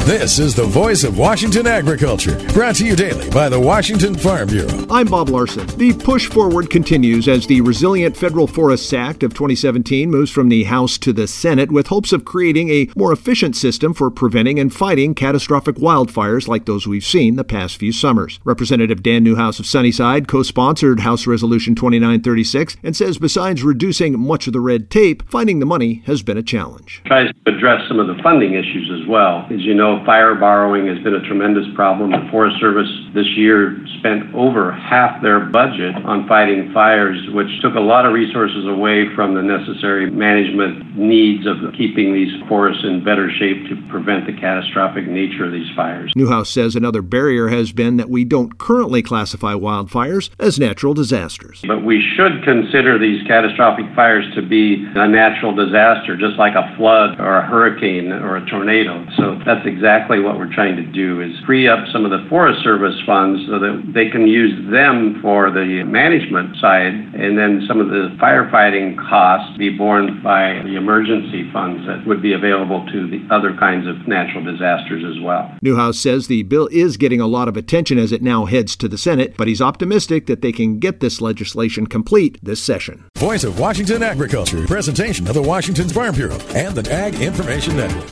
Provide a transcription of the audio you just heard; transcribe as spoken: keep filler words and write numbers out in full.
This is the voice of Washington agriculture, brought to you daily by the Washington Farm Bureau. I'm Bob Larson. The push forward continues as the Resilient Federal Forests Act of twenty seventeen moves from the House to the Senate with hopes of creating a more efficient system for preventing and fighting catastrophic wildfires like those we've seen the past few summers. Representative Dan Newhouse of Sunnyside co-sponsored House Resolution twenty-nine thirty-six and says besides reducing much of the red tape, finding the money has been a challenge. Tries to address some of the funding issues as well. As you know, fire borrowing has been a tremendous problem. The Forest Service this year spent over half their budget on fighting fires, which took a lot of resources away from the necessary management needs of keeping these forests in better shape to prevent the catastrophic nature of these fires. Newhouse says another barrier has been that we don't currently classify wildfires as natural disasters. But we should consider these catastrophic fires to be a natural disaster, just like a flood or a hurricane or a tornado. So that's exactly what we're trying to do, is free up some of the Forest Service funds so that they can use them for the management side, and then some of the firefighting costs be borne by the emergency funds that would be available to the other kinds of natural disasters as well. Newhouse says the bill is getting a lot of attention as it now heads to the Senate, but he's optimistic that they can get this legislation complete this session. Voice of Washington agriculture, presentation of the Washington Farm Bureau and the Ag Information Network.